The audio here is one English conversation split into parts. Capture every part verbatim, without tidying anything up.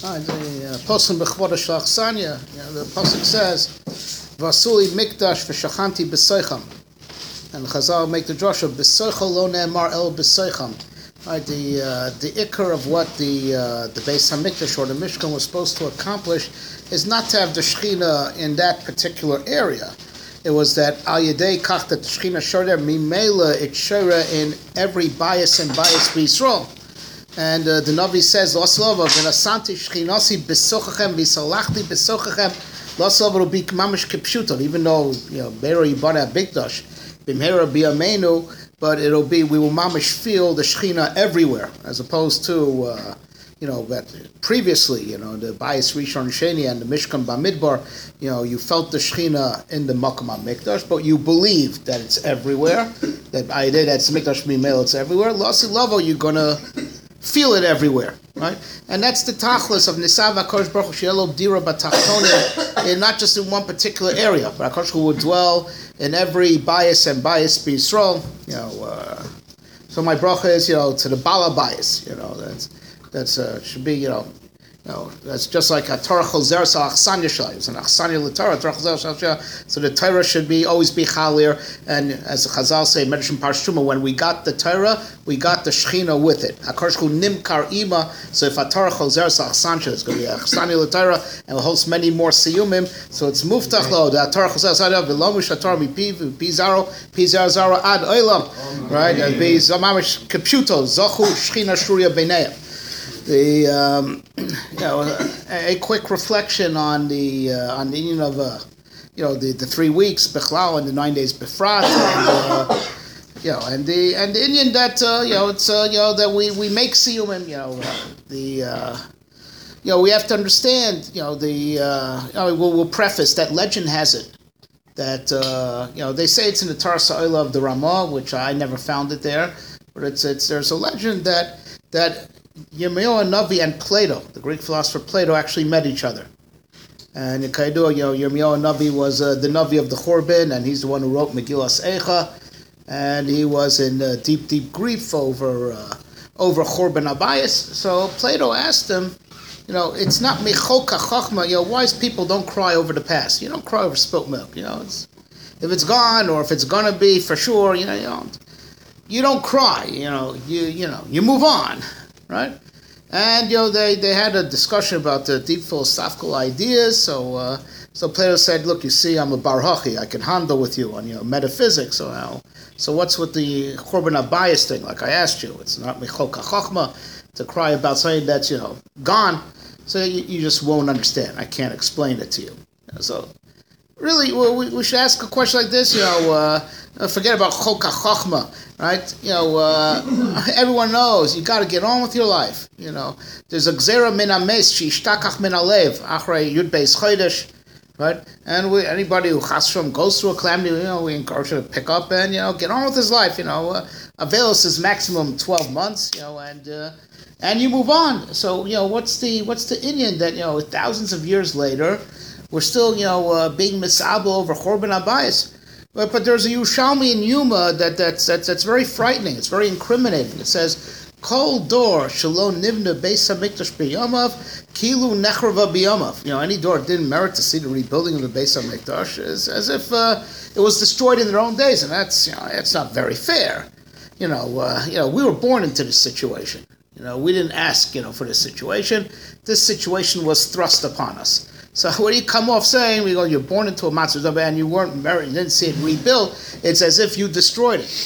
Uh, the Poskim B'chvod Shlach Sanya, the Poskim says, Vasuli Mikdash v'shachanti b'soicham. And Chazal make the drasha, b'soicham lo ne'emar el b'soicham. Right, the uh, the ikar of what the uh, the Beis Hamikdash or the Mishkan was supposed to accomplish is not to have the Shechina in that particular area. It was that al yedei kach that the Shechina shorter mimela it shora in every bias and bias b'Yisrael. And uh, the Navi says, Loslova v'nasanti shechinasi b'sochachem v'salachti b'sochachem Loslova will be mamish kipshuton, even though you know Be'er Yibana Bikdash b'mehera b'yameinu. But it'll be, we will mamish feel the Shechina everywhere, as opposed to, uh, you know, that previously, you know, the Bayis Rishon Sheni and the Mishkan Bamidbar, you know, you felt the Shechina in the Makam HaMikdash, but you believe that it's everywhere, that I did, that's Mikdash Mimel, it's everywhere. Lasi Lavo, you're going to feel it everywhere, right? And that's the tachlis of Nisav HaKadosh Baruch Hu She'elo Dira B'Tachtonim, and not just in one particular area, but HaKadosh Hu would dwell in every bias and bias b'Yisrael, you know. Uh, so my bracha is, you know, to the Bala bias, you know. That's that's uh, should be, you know, you know. That's just like a Torah Chozer Sa Achsanya Shalai. It's an Achsanya l'Torah, Torah Chozer Sa. So the Torah should be always be chalir, and as the Chazal say, Medrashim Parsh Truma, when we got the Torah, we got the Shechina with it. HaKadosh Hu Nimkar Ima. So if a Torah Chozer Sa Achsanya, it's going to be Achsanya l'Torah, and will host many more siyumim. So it's muftach lo the Torah Chozer Sa v'lomush haTorah mipiv v'pizaro pizar zaro ad olam, right? And be zamamish kipshuto zochu Shechina shruya b'neiah. The um, you know a, a quick reflection on the uh, on the union of uh, you know the, the three weeks Bechlal and the nine days Befrat, and uh, you know and the and the Indian that uh, you know it's uh, you know that we, we make siyumim, you know uh, the uh, you know we have to understand, you know the uh, you know, we'll, we'll preface that legend has it that uh, you know they say it's in the Torah Sa'ila of the Ramah, which I never found it there, but it's it's there's a legend that that Yirmiyahu Navi and Plato, the Greek philosopher Plato, actually met each other. And in Kaidu, you know, Yirmiyahu Navi was uh, the Navi of the Churban, and he's the one who wrote Megillas Eicha, and he was in uh, deep, deep grief over uh, over Churban Abayis. So Plato asked him, you know, it's not Mechoka Chachma, you know, wise people don't cry over the past. You don't cry over spilt milk, you know. It's, if it's gone, or if it's going to be for sure, you know, you don't, you don't cry, you know, you you know, you move on. Right, and you know they, they had a discussion about the deep philosophical ideas. So uh, so Plato said, "Look, you see, I'm a bar hachi. I can handle with you on you know metaphysics. So now, so what's with the Churban Abayis thing? Like I asked you, it's not Mechoka Chachma to cry about something that's you know gone. So you, you just won't understand. I can't explain it to you. So really, well, we we should ask a question like this. You know, uh, forget about Choka Chachma. Right, you know, uh, everyone knows you got to get on with your life. You know, there's a gzera min hames sheishtakach min halev achrei yud beis chodesh, right? And we, anybody who chas from goes through a calamity, you know, we encourage you to pick up and you know get on with his life. You know, uh, Avelos is maximum twelve months. You know, and uh, and you move on. So you know, what's the what's the Indian that you know thousands of years later, we're still you know uh, being misabel over Churban Abayis. But, but there's a Yerushalmi in Yuma that that's, that's that's very frightening. It's very incriminating. It says, "Kol dor shalom nivna beis hamikdash b'yamav kilu nechrava b'yamav." You know, any door that didn't merit to see the rebuilding of the Beis Hamikdash is as if uh, it was destroyed in their own days, and that's you know that's not very fair. You know, uh, you know, we were born into this situation. You know, we didn't ask you know for this situation. This situation was thrust upon us. So when you come off saying, we go, you're born into a matzah and you weren't married, you didn't see it rebuilt, it's as if you destroyed it.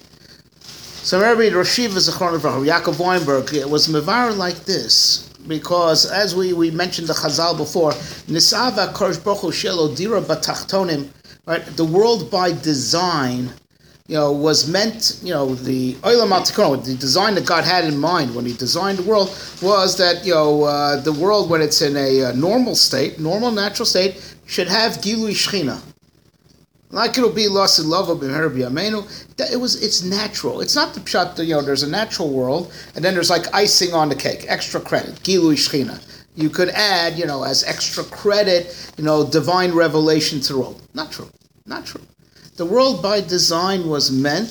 So Rabbi Rashiv Zechron Yaakov Weinberg, it was mevar like this, because as we, we mentioned the Chazal before, Nisav HaKadosh Baruch Hu She'elo Dira B'Tachtonim, right? The world by design, you know, was meant, you know, the Olam HaTikon, the design that God had in mind when He designed the world was that, you know, uh, the world when it's in a uh, normal state, normal natural state, should have Gilui Shechina. Like it'll be Lasi Lavo B'Meher B'Yameinu. It was, it's natural. It's not the pshat, you know, there's a natural world, and then there's like icing on the cake, extra credit, Gilui Shechina. You could add, you know, as extra credit, you know, divine revelation to the world. Not true. Not true. The world by design was meant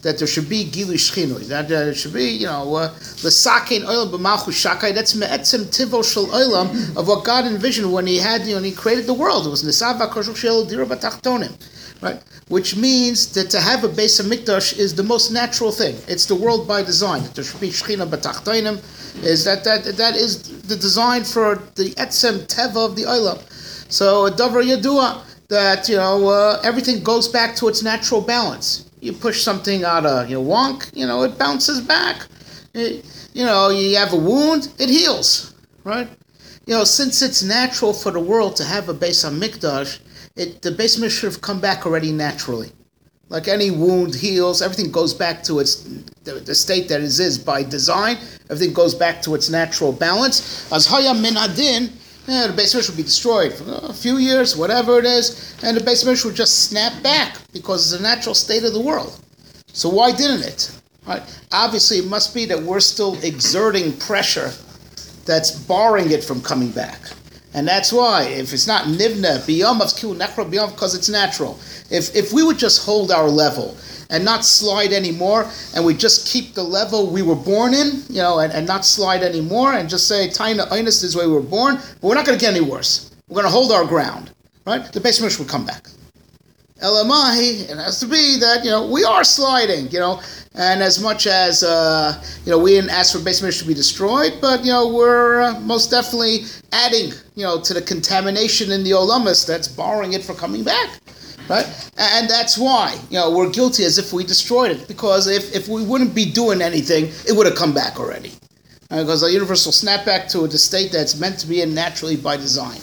that there should be Gilu Shchinoi, that there should be, you know, L'sakein Olam b'malchus shakai. That's me'etzem tivo shel Olam, of what God envisioned when He had, you know, when He created the world. It was Nisav v'Koshuk shel Dira b'Tachtonim, right? Which means that to have a Beis Hamikdash is the most natural thing. It's the world by design. There should be Shechina b'Tachtonim. Is that that that is the design for the etzem teva of the Olam. So a davar yadua, that, you know, uh, everything goes back to its natural balance. You push something out of, you know, wonk, you know, it bounces back. It, you know, you have a wound, it heals, right? You know, since it's natural for the world to have a Beis Hamikdash, it the Beis Hamikdash should have come back already naturally. Like any wound heals, everything goes back to its the, the state that it is by design. Everything goes back to its natural balance. As Haya Min Adin, yeah, the Beis Hamikdash would be destroyed for a few years, whatever it is, and the Beis Hamikdash would just snap back because it's the natural state of the world. So why didn't it? Right? Obviously, it must be that we're still exerting pressure that's barring it from coming back. And that's why, if it's not nivna, biyam of kiu nechra biyam, because it's natural. If if we would just hold our level and not slide anymore, and we just keep the level we were born in, you know, and, and not slide anymore, and just say, Taina Einus is the way we were born, but we're not going to get any worse. We're going to hold our ground, right? The Beis Hamikdash would come back. Elamahi, it has to be that, you know, we are sliding, you know, and as much as, uh, you know, we didn't ask for Beis Hamikdash to be destroyed, but, you know, we're uh, most definitely adding, you know, to the contamination in the Olamus that's barring it from coming back. Right? And that's why, you know, we're guilty as if we destroyed it. Because if, if we wouldn't be doing anything, it would have come back already. Right? Because the universe will snap back to the state that's meant to be in naturally by design.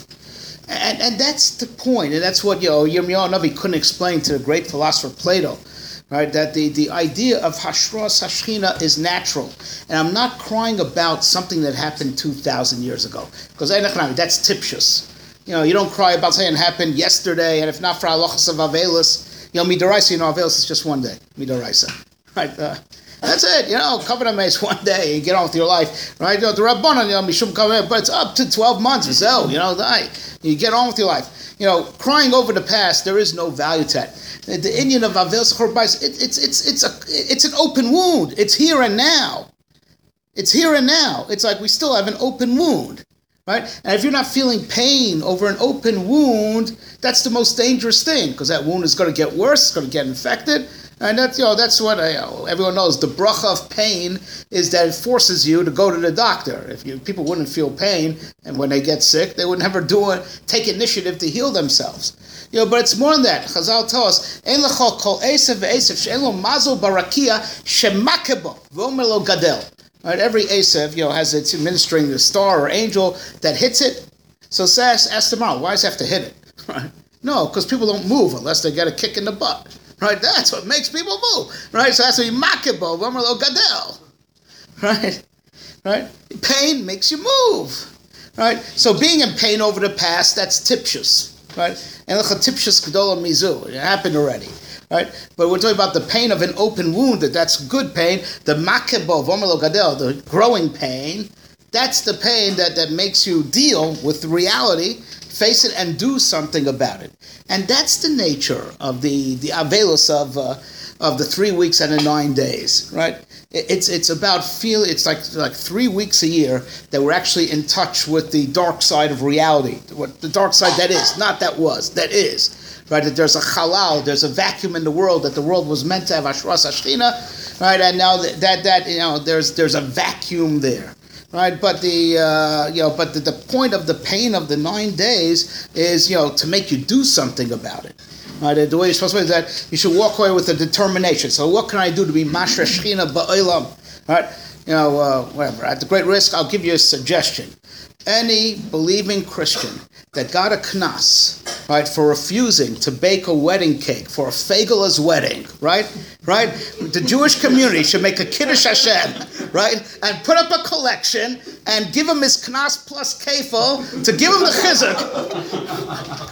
And and that's the point. And that's what, you know, Yirmiyahu Navi couldn't explain to the great philosopher Plato. Right? That the, the idea of Hashras Hashchina is natural. And I'm not crying about something that happened two thousand years ago. Because that's tipshus. You know, you don't cry about something that happened yesterday, and if not for halachas of Avelis, you know, Midaraisa, you know, Avelis is just one day. Midaraisa. Right? Uh, that's it. You know, Kavod is one day, you get on with your life. Right? You know, the Rabbanan, you know, Mishum Kavod, but it's up to twelve months. So, you know, you get on with your life. You know, crying over the past, there is no value to that. The, the Indian of Avelis Chorbais, it, it's, it's, it's, a, it's an open wound. It's here and now. It's here and now. It's like we still have an open wound. Right? And if you're not feeling pain over an open wound, that's the most dangerous thing, because that wound is going to get worse, it's going to get infected, and that's, you know, that's what I, you know, everyone knows. The bracha of pain is that it forces you to go to the doctor. If you, people wouldn't feel pain, and when they get sick, they would never do it, take initiative to heal themselves. You know, but it's more than that. Chazal tell us, "Ein lecha kol esav ve'esav she'en lo mazal barakia shemakebo v'omer lo gadel." Right, every Esav, you know, has its administering the star or angel that hits it. So ask, ask tomorrow, why does it have to hit it? Right? No, because people don't move unless they get a kick in the butt. Right? That's what makes people move. Right? So that's what you makebo, v'amar gadel. Right? Right? Pain makes you move. Right? So being in pain over the past, that's tipshus. Right? And tipshus gedola mizu. It happened already. Right? But we're talking about the pain of an open wound, that that's good pain. The makebo, v'omelo gadel, the growing pain, that's the pain that, that makes you deal with reality, face it, and do something about it. And that's the nature of the, the avelus of uh, of the three weeks and the nine days, right? It's it's about feel. It's like like three weeks a year that we're actually in touch with the dark side of reality. What the dark side that is, not that was, that is. Right, that there's a halal, there's a vacuum in the world, that the world was meant to have Hashras Hashchina, right? And now that, that that you know, there's there's a vacuum there, right? But the uh, you know, but the, the point of the pain of the nine days is, you know, to make you do something about it. Right? The way you're supposed to do is that you should walk away with a determination. So what can I do to be Mashra Shechina Ba'olam? Right? You know, uh, whatever. At the great risk, I'll give you a suggestion. Any believing Christian that got a knas, right, for refusing to bake a wedding cake for a Fegela's wedding, right, right, the Jewish community should make a Kiddush Hashem, right, and put up a collection and give him his knas plus kefil to give him the chizuk,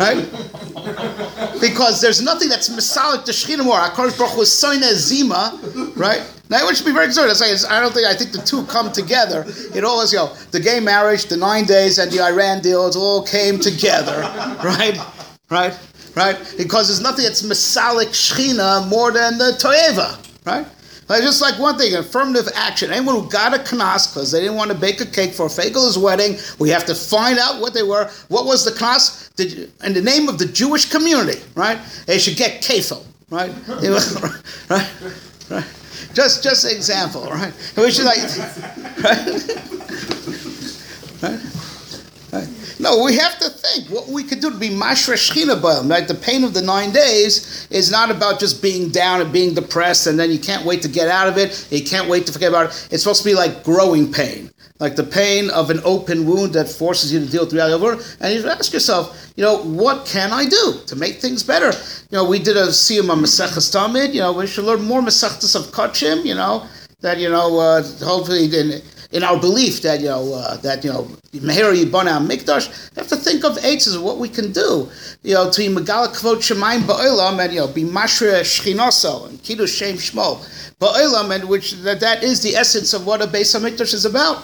right, because there's nothing that's misalik to Shechina more. HaKadosh Baruch Hu is soine zima, right. Now, everyone should be very concerned. I don't think, I think the two come together. It all is, you know, the gay marriage, the nine days, and the Iran deal, it all came together, right? Right? Right? Because there's nothing that's Masalik Shechina more than the Toeva, right? Like, just like one thing, affirmative action. Anyone who got a knas because they didn't want to bake a cake for a Fegel's wedding, we have to find out what they were. What was the knas? In the name of the Jewish community, right? They should get kefil, right? right? Right? Just, just an example, right? We should like, right? right? Right. No, we have to think what we could do to be mashra shechina b'olam. Right, the pain of the nine days is not about just being down and being depressed, and then you can't wait to get out of it. You can't wait to forget about it. It's supposed to be like growing pain, like the pain of an open wound that forces you to deal with reality over. And you ask yourself, you know, what can I do to make things better? You know, we did a siyum on Maseches Tamid. You know, we should learn more Masechtas of Kachim. You know, that you know, uh, hopefully in in our belief that you know uh, that you know Meher Yibana Mikdash, we have to think of eights of what we can do. You know, to be Megala Kvod Shemaim Ba'olam and you know be Mashra Shchinoso and Kiddush Shem Shmo Ba'olam, and which that that is the essence of what a Beis Hamikdash is about.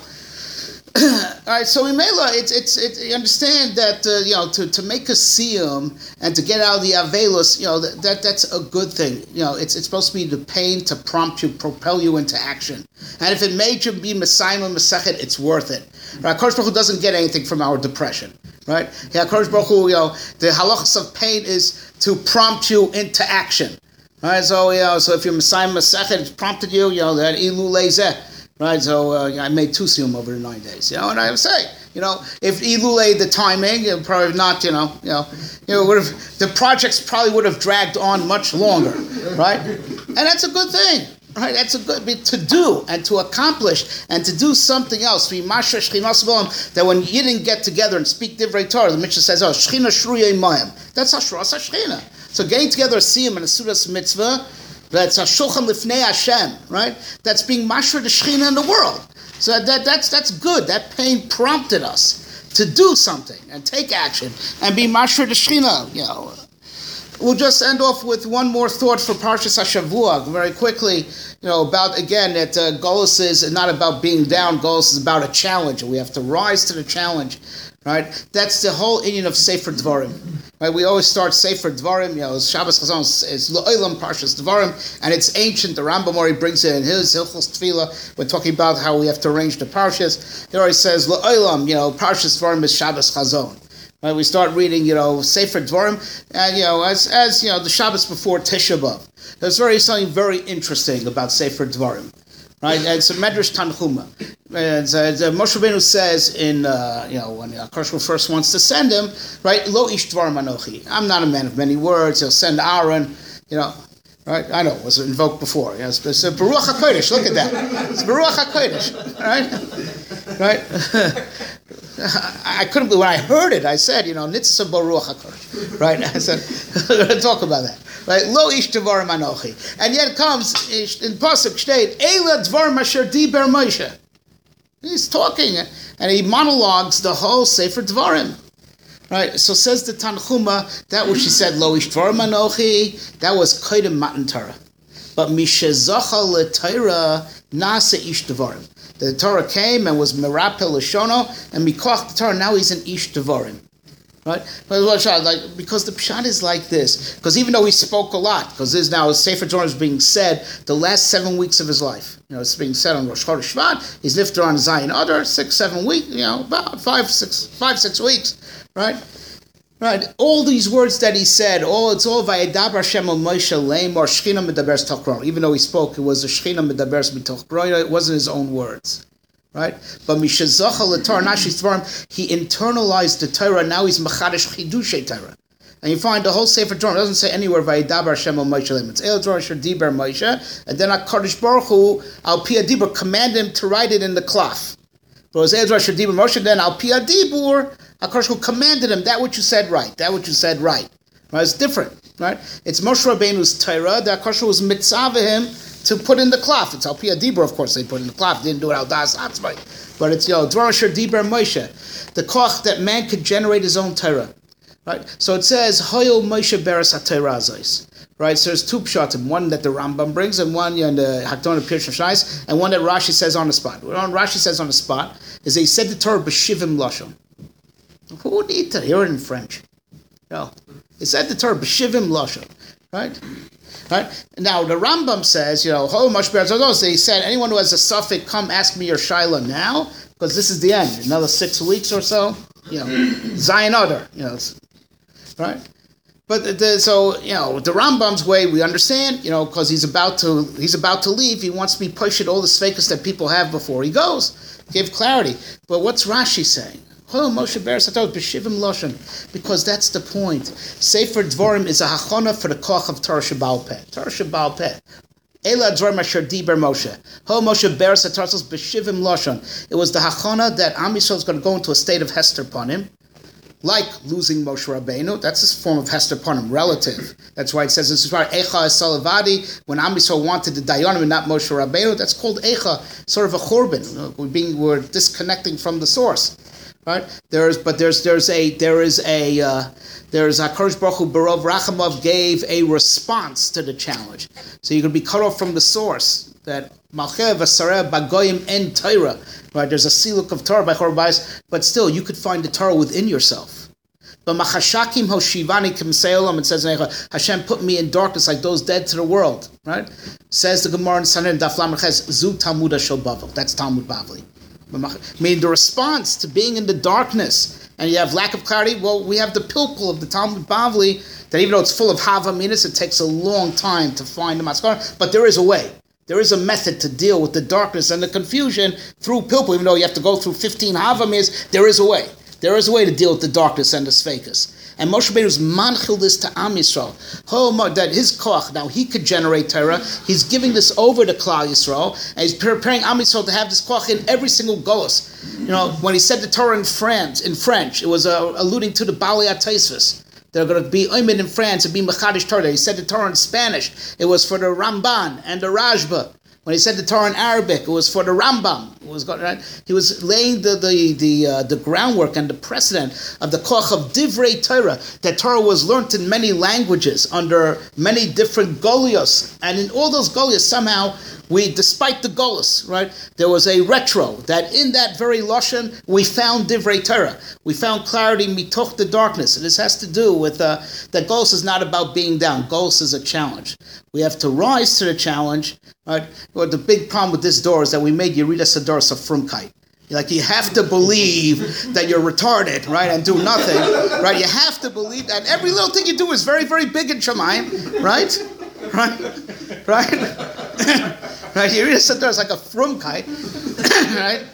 All right, so in Mela, it's it's it, you understand that uh, you know to, to make a siyum and to get out of the avelus, you know that, that that's a good thing. You know, it's it's supposed to be the pain to prompt you, propel you into action. And if it made you be Messiah Masechet, it's worth it. Right? HaKadosh Baruch Hu doesn't get anything from our depression. Right? Yeah, HaKadosh Baruch Hu, you know, the halachas of pain is to prompt you into action. Right? So you know, so if you're Messiah Masechet, it's prompted you. You know that ilu leizeh. Right, so uh, I made two siyum over the nine days, you know, and I would say, you know, if ilulay the timing, it probably not, you know, you know, you know, would have the projects probably would have dragged on much longer, right? And that's a good thing, right? That's a good to do and to accomplish and to do something else. To be mashra shchinas b'olam, that when you didn't get together and speak divrei Torah, the Mishnah says, "Oh, shchina shruyei mayim." That's hashras hashchina. So getting together a siyum and a sudas mitzvah. That's a shulchan lifnei Hashem, right? That's being mashra the Shechina in the world. So that that's that's good. That pain prompted us to do something and take action and be mashra the Shechina. You know, we'll just end off with one more thought for Parshas Hashavua very quickly. You know, about again that uh, Golus is not about being down. Golus is about a challenge, and we have to rise to the challenge. Right? That's the whole Indian of Sefer Dvarim. Right? We always start Sefer Dvarim. You know, Shabbos Chazon is Lo'olam Parshas Dvarim, and it's ancient. The Rambam already brings it in his Hilchos Tefillah. We're talking about how we have to arrange the Parshas. He already says Lo'olam. You know, Parshas Dvarim is Shabbos Chazon. Right? We start reading, you know, Sefer Dvarim, and you know, as as you know, the Shabbos before Tisha B'av. There's very something very interesting about Sefer Dvarim. Right, and it's a Medrash Tanchuma. And uh, Moshe Rabbeinu says in, uh, you know, when HaKadosh Baruch Hu first wants to send him, right, Lo ish dvarim anochi. I'm not a man of many words. He'll send Aaron, you know, right? I know, it was invoked before. Yes, it's a Baruch HaKodesh. Look at that. It's Baruch HaKodesh, right? Right? I couldn't believe when I heard it. I said, you know, Nitzah Baruch HaKodesh, right? I said, we're going to talk about that. Right, lo ish dvarim anochi, and yet it comes in pasuk state Eila dvarim asher diber Moshe. He's talking and he monologues the whole Sefer Dvarim. Right, so says the Tanchuma that which he said lo ish dvarim anochi, that was koydem matan Torah, but mishezacha leTorah nasa ish dvarim. The Torah came and was merapel l'shono, and mikoach the Torah now he's an ish dvarim. Right, like because the pshat is like this. Because even though he spoke a lot, because this now Sefer Torah is being said the last seven weeks of his life. You know, it's being said on Rosh Chodesh Shvat. He's lifted on Zion Adar six, seven weeks. You know, about five, six, five, six weeks. Right, right. All these words that he said, all it's all Vayedaber Hashem el Moshe leim or Shechina medaberes Tochron. Even though he spoke, it was a Shechina medaberes mitochron. It wasn't his own words. Right, but mishazacha l'Torah nashis dvarim, he internalized the Torah. Now he's mechadesh chidushay Torah, and you find the whole Sefer Torah doesn't say anywhere vayidaber Hashem el Moshe leim. It's El Torah asher diber Moshe, and then HaKadosh Baruch Hu al pi adibur command him to write it in the cloth. But it was El Torah asher diber Moshe. Then al pi adibur HaKadosh Hu commanded him that which you said right, that which you said right. Right, it's different. Right, it's Moshe Rabbeinu's Torah that HaKadosh Hu was mitzvah him to put in the cloth. It's al pi adibur, of course, they put in the cloth. They didn't do it al das atzmai. But it's, you know, dvar asher diber Moshe, the koch that man could generate his own Torah. Right? So it says, Hoyel Moshe beres ha-Torah azos. Right? So there's two pshatim, one that the Rambam brings, and one in the Hakdon of Pirush Shais, and one that Rashi says on the spot. What Rashi says on the spot is that he said the Torah b'shivim lashon. Who need to hear it in French? No. He said the Torah b'shivim lashon. Right? Right? Now the Rambam says, you know, Ho Moshe Be'eretz Hados, he said, anyone who has a suffix, come ask me your Shaila now, because this is the end. Another six weeks or so, you know, Zion Adar, you know, right? But the, so, you know, the Rambam's way, we understand, you know, because he's about to he's about to leave. He wants to be pushed all the sfekas that people have before he goes. Give clarity. But what's Rashi saying? Moshe Be'eretz Hados b'shivim loshen, because that's the point. Sefer Dvorim is a hachana for the koch of Torah Sheba'al Peh. Torah Sheba'al Peh. Ela Dvorim asher diber Moshe. Ho Moshe Be'eretz Hados b'shivim loshen. It was the hachana that Am Yisrael is going to go into a state of hester upon him. Like losing Moshe Rabbeinu, that's a form of hester upon him, relative. That's why it says in Sifar, Echa Esalavadi, when Am Yisrael wanted the Dayanim and not Moshe Rabbeinu, that's called Echa, sort of a churban. We're being, we're disconnecting from the source, right? There's, but there's, there's a, there is a, uh, there's a Hakadosh Baruch Hu Barov Rachamov gave a response to the challenge. So you're going to be cut off from the source. That Malcheh v'Sareh Bagoyim en Torah, right? There's a siluk of Torah by Chorbayis, but still you could find the Torah within yourself. But Machashakim Hoshivani Kimseolam, it says in Eicha, Hashem put me in darkness like those dead to the world, right? Says the Gemara in Sanhedrin Daf Lamed Ches Zu Talmuda Shel Bavel. That's Talmud Bavli. I mean, the response to being in the darkness and you have lack of clarity, well, we have the pilpul of the Talmud Bavli that even though it's full of Hava Minas, it takes a long time to find the Maskara, but there is a way. There is a method to deal with the darkness and the confusion through pilpul, even though you have to go through fifteen Havamirs, there is a way. There is a way to deal with the darkness and the sfekas. And Moshe Rabbeinu's manchil this to Am Yisrael. That his koach, now he could generate Torah, he's giving this over to Klal Yisrael, and he's preparing Am Yisrael to have this koach in every single golus. You know, when he said the Torah in French, in French, it was uh, alluding to the Baalei HaTosfos. They're going to be Oimid in France and be Mechadish Torah. He said the Torah in Spanish. It was for the Ramban and the Rashba. When he said the Torah in Arabic, it was for the Rambam. It was right. He was laying the the the, uh, the groundwork and the precedent of the koach of Divrei Torah. That Torah was learnt in many languages under many different golios, and in all those golios somehow we, despite the golus, right, there was a retro that in that very lashon we found Divrei Torah. We found clarity mitoch the darkness. And this has to do with uh, that golus is not about being down. Golus is a challenge. We have to rise to the challenge. Right? Well, the big problem with this door is that we made Yerida Sadoros a frumkeit. Like, you have to believe that you're retarded, right, and do nothing, right? You have to believe that every little thing you do is very, very big in Shemaim, right? Right? Right? Right? Yerida Sadoros is like a frumkeit, right?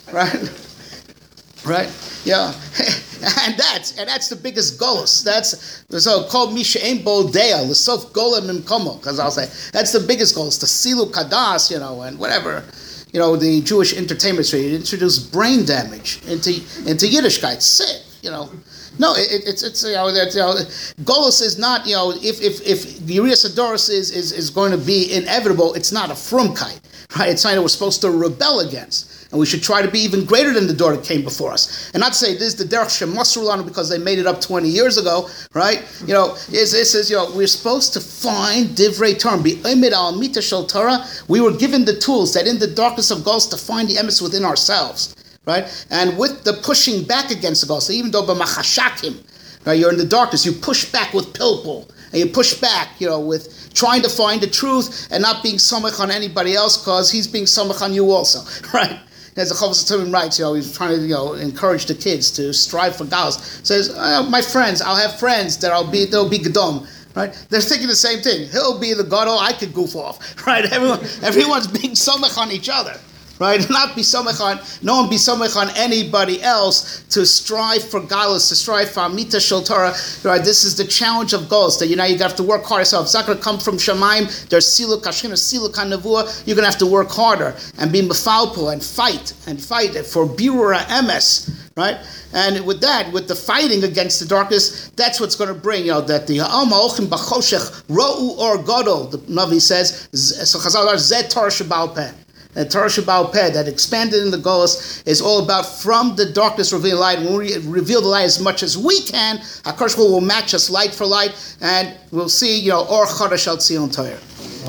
Right? Right? Yeah. And that's and that's the biggest golus. That's so called Misha Ein Bodea, the Sof Golem Mimkomo, because I'll say that's the biggest golus, the Silu Kadas, you know, and whatever, you know, the Jewish entertainment trade introduced brain damage into into Yiddishkeit. Sick, you know. No, it, it's it's you know, that, you know, golus is not, you know, if if if Yerida Sadoros is, is is going to be inevitable, it's not a frumkeit, right? It's something that we're supposed to rebel against. And we should try to be even greater than the door that came before us. And not say this is the derech shemasrulanu because they made it up twenty years ago, right? You know, this is, you know, we're supposed to find divrei Torah, be omed al mita shel Torah. We were given the tools that in the darkness of golus to find the emes within ourselves, right? And with the pushing back against the golus, even though b'machashakim, right, you're in the darkness, you push back with pilpul, and you push back, you know, with trying to find the truth and not being samech on anybody else because he's being samech on you also, right? As the Chovos HaTovim writes, you know, he's trying to, you know, encourage the kids to strive for galus. Says, oh, my friends, I'll have friends that I'll be, they'll be gedom, right? They're thinking the same thing. He'll be the gadol, I could goof off, right? Everyone, everyone's being somech on each other, right? Not be somech on, no one be somech on anybody else to strive for galus, to strive for amita shel Torah, right? This is the challenge of goals that, you know, you have to work hard yourself. It's not going to come from Shemaim. There's siluk hashchina, siluk hanavua. You're going to have to work harder and be mefalpo and fight and fight for birura emes, right? And with that, with the fighting against the darkness, that's what's going to bring, you know, that the alma ochim b'choshech ro'u or gadol, the Navi says, so Chazal zeh Torah sheba'al peh. And Torah Sheba'al Peh, that expanded in the golus, is all about from the darkness reveal light. When we reveal the light as much as we can, HaKadosh Baruch Hu will match us light for light, and we'll see, you know, Or Chadash Al Tzion Torah.